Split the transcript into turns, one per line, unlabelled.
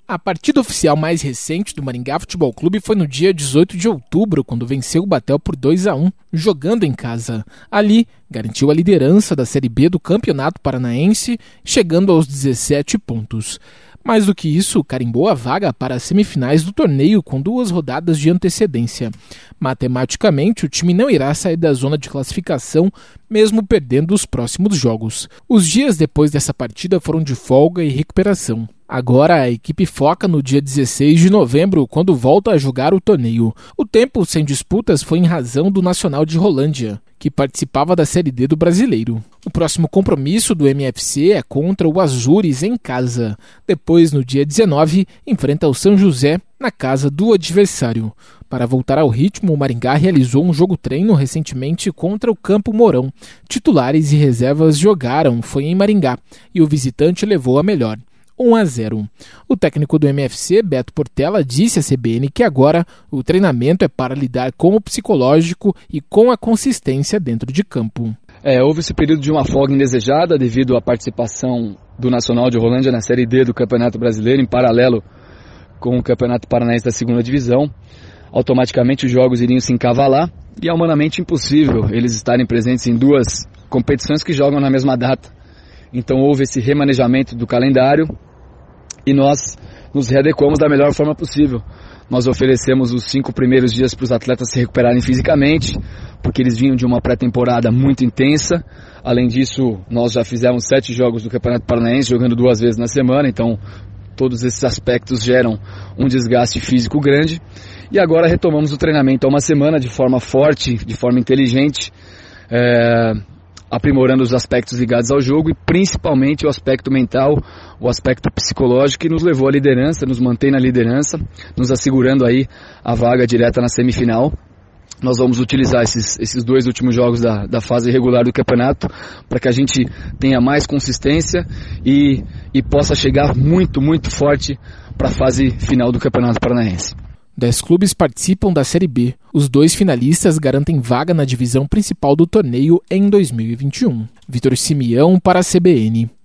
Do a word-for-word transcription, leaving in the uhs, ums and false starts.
A partida oficial mais recente do Maringá Futebol Clube foi no dia dezoito de outubro, quando venceu o Batel por dois a um, jogando em casa. Ali, garantiu a liderança da Série B do Campeonato Paranaense, chegando aos dezessete pontos. Mais do que isso, carimbou a vaga para as semifinais do torneio com duas rodadas de antecedência. Matematicamente, o time não irá sair da zona de classificação, mesmo perdendo os próximos jogos. Os dias depois dessa partida foram de folga e recuperação. Agora a equipe foca no dia dezesseis de novembro, quando volta a jogar o torneio. O tempo sem disputas foi em razão do Nacional de Rolândia, que participava da Série D do Brasileiro. O próximo compromisso do M F C é contra o Azures em casa. Depois, no dia dezenove, enfrenta o São José na casa do adversário. Para voltar ao ritmo, o Maringá realizou um jogo-treino recentemente contra o Campo Mourão. Titulares e reservas jogaram, foi em Maringá, e o visitante levou a melhor. um a zero. O técnico do M F C, Beto Portela, disse à C B N que agora o treinamento é para lidar com o psicológico e com a consistência dentro de campo.
É, houve esse período de uma folga indesejada devido à participação do Nacional de Rolândia na Série D do Campeonato Brasileiro, em paralelo com o Campeonato Paranaense da segunda Divisão. Automaticamente os jogos iriam se encavalar e é humanamente impossível eles estarem presentes em duas competições que jogam na mesma data. Então houve esse remanejamento do calendário e nós nos readequamos da melhor forma possível. Nós oferecemos os cinco primeiros dias para os atletas se recuperarem fisicamente, porque eles vinham de uma pré-temporada muito intensa. Além disso, nós já fizemos sete jogos do Campeonato Paranaense, jogando duas vezes na semana, então todos esses aspectos geram um desgaste físico grande. E agora retomamos o treinamento há uma semana de forma forte, de forma inteligente, é... aprimorando os aspectos ligados ao jogo e principalmente o aspecto mental, o aspecto psicológico que nos levou à liderança, nos mantém na liderança, nos assegurando aí a vaga direta na semifinal. Nós vamos utilizar esses, esses dois últimos jogos da, da fase regular do campeonato para que a gente tenha mais consistência e, e possa chegar muito, muito forte para a fase final do Campeonato Paranaense.
Dez clubes participam da Série B. Os dois finalistas garantem vaga na divisão principal do torneio em dois mil e vinte e um. Vitor Simeão para a C B N.